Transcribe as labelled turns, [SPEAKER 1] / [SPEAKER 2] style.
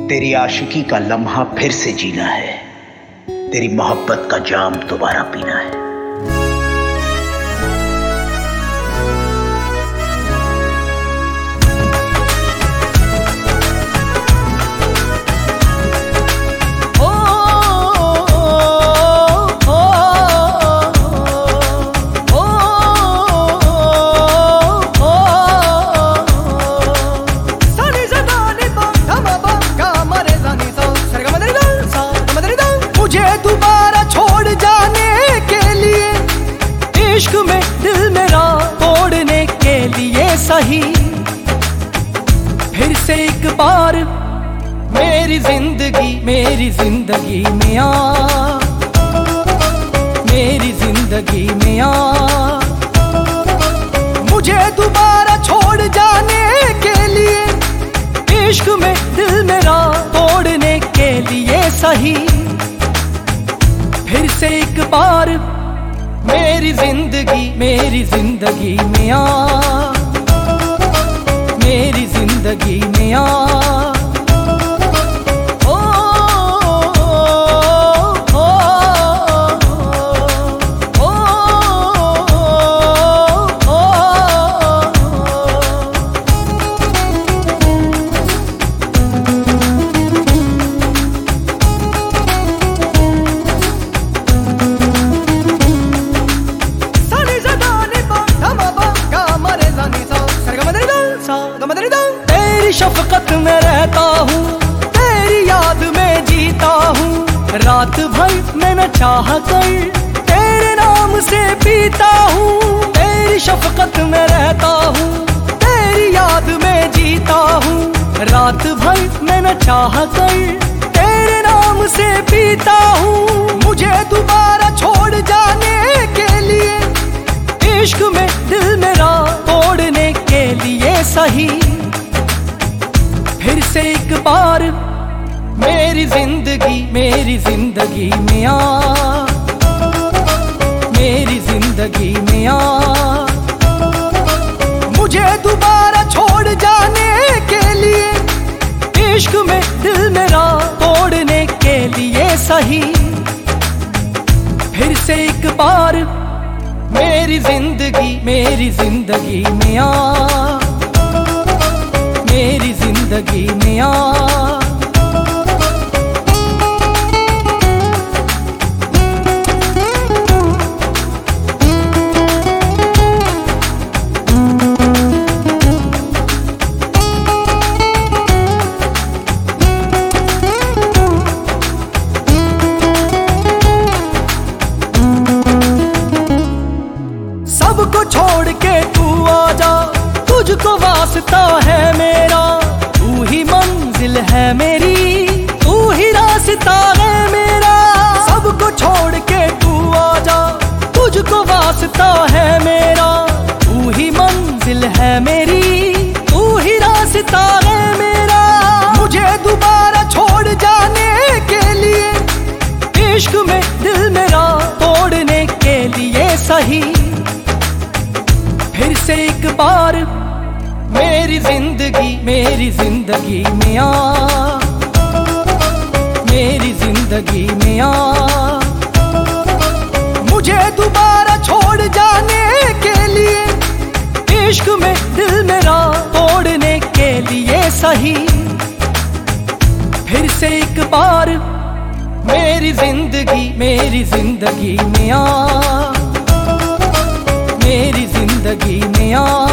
[SPEAKER 1] तेरी आशिकी का लम्हा फिर से जीना है, तेरी मोहब्बत का जाम दोबारा पीना है।
[SPEAKER 2] इश्क में दिल मेरा तोड़ने के लिए सही, फिर से एक बार मेरी जिंदगी में आ, मेरी जिंदगी में आ। मुझे दोबारा छोड़ जाने के लिए इश्क में दिल मेरा तोड़ने के लिए सही, फिर से एक बार मेरी जिंदगी में आ, मेरी जिंदगी में आ। तेरी शफकत में रहता हूँ, तेरी याद में जीता हूँ, रात भर मैं न चाह कर तेरे नाम से पीता हूँ। तेरी शफकत में रहता हूँ, तेरी याद में जीता हूँ, रात भर मैं न चाह कर तेरे नाम से पीता हूँ। मुझे दोबारा छोड़ जाने के लिए इश्क में दिल मेरा तोड़ने के लिए सही, फिर से एक बार मेरी जिंदगी में आ, मेरी जिंदगी में आ। मुझे दोबारा छोड़ जाने के लिए इश्क में दिल मेरा तोड़ने के लिए सही, फिर से एक बार मेरी जिंदगी में आ, मेरी जिंदगी में आ। सबको छोड़ के तू आजा, तुझको वास्ता है मेरा, तू ही मंजिल है मेरी, तू ही रास्ता है मेरा। सबको छोड़ के तू आजा, तुझको वास्ता है मेरा, तू ही मंजिल है मेरी, तू ही रास्ता है मेरा। मुझे दोबारा छोड़ जाने के लिए इश्क में दिल मेरा तोड़ने के लिए सही, फिर से एक बार मेरी जिंदगी में आ, मेरी जिंदगी में आ। मुझे दोबारा छोड़ जाने के लिए इश्क में दिल मेरा तोड़ने के लिए सही, फिर से एक बार मेरी जिंदगी में आ, मेरी जिंदगी में आ।